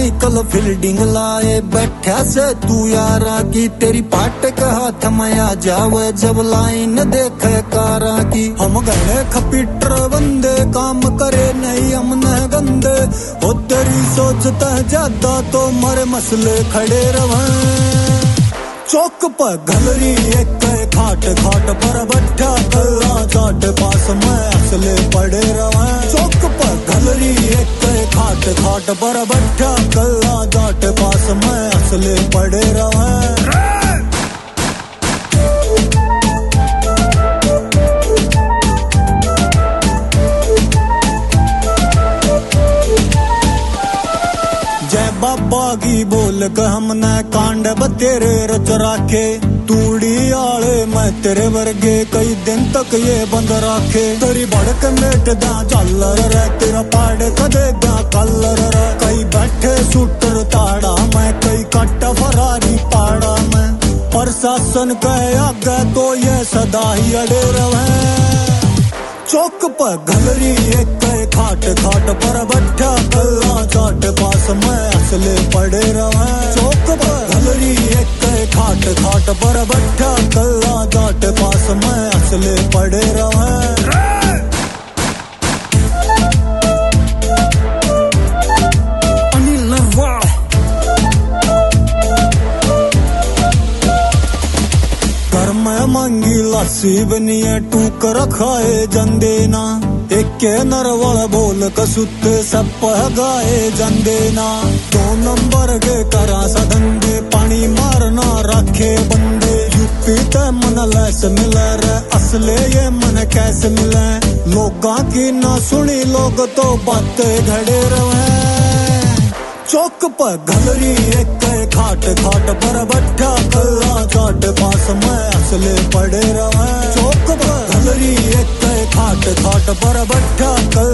निकल फील्डिंग लाए बैठा से तू यारा की तेरी पाट के हाथ में आ जावे जब लाइन देखे कारा की हम गए खपीटर बंदे काम करे नहीं हमने गंदे हो तेरी सोचता है ज्यादा तो मरे मसले खड़े रहे चौक पर घलरी एक खाट खाट पर बैठा कल्ला चाट पास में असले पड़े रहे चौक पर घलरी एक खाट खाट पर बैठा कल्ला चाट पास में असले पड़े रहे बाबा की बोल के हमने कांड बतेरे रच राखे तूड़ी आले मैं तेरे वर्गे कई दिन तक ये बंद राखे तेरी भड़क मेट दा झालर रे तेरा पाड़ कदे दा कलर रे कई बैठे शूटर ताड़ा मैं कई कट्टा फरारी पाड़ा मैं प्रशासन कहे आगे तो ये सदा ही अड़े रहे चौक पर घलरी एक खाट खाट पर बैठा कल्ला चाट पास में असले पड़े रहे चौक पर घलरी एक खाट खाट पर बैठा कल्ला चाट पास में असले पड़े रहे मांगी लासी बनिए टूक रखाए जंदे ना एक नरवल बोल कसुते सब गाए जंदे ना 2 नंबर के करा सदंगे पानी मारना रखे बंदे यूपी ते मन लैस मिले रे असले ये मन कैसे मिले लोगा की ना सुनी लोग तो बातें घड़े रहे चौक पर घलरी एक खाट खाट पर बैठा कल्ला चाट पास में असले पड़े रहे चौक पर घलरी एक खाट खाट पर बैठा